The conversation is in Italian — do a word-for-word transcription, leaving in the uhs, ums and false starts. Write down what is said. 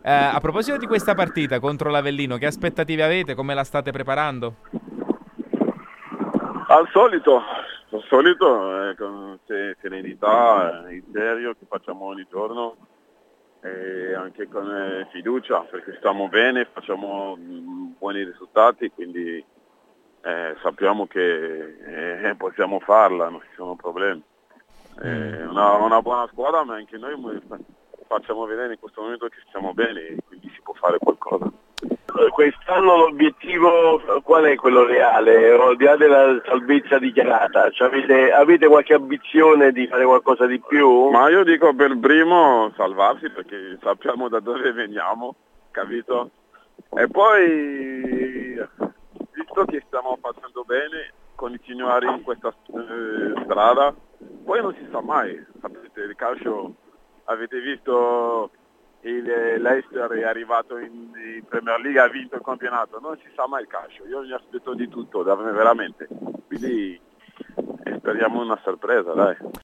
Eh, a proposito di questa partita contro l'Avellino, che aspettative avete? Come la state preparando? Al solito, al solito, eh, con se- serenità, eh, il serio che facciamo ogni giorno e anche con eh, fiducia, perché stiamo bene, facciamo mm, buoni risultati, quindi eh, sappiamo che eh, possiamo farla, non ci sono problemi. È una, una buona squadra, ma anche noi mo- facciamo vedere in questo momento che stiamo bene e quindi si può fare qualcosa. Quest'anno l'obiettivo qual è quello reale? Al di là della salvezza dichiarata, cioè avete, avete qualche ambizione di fare qualcosa di più? Ma io dico per primo salvarsi perché sappiamo da dove veniamo, capito? E poi, visto che stiamo facendo bene, continuare in questa eh, strada, poi non si sa mai, sapete, il calcio, avete visto il, l'Eister è arrivato in, in Premier League, ha vinto il campionato, non si sa mai il calcio, io mi aspetto di tutto, veramente, quindi eh, speriamo una sorpresa, dai.